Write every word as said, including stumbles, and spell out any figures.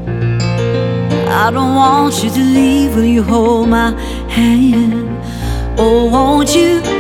I don't want you to leave. Will you hold my hand? Oh, won't you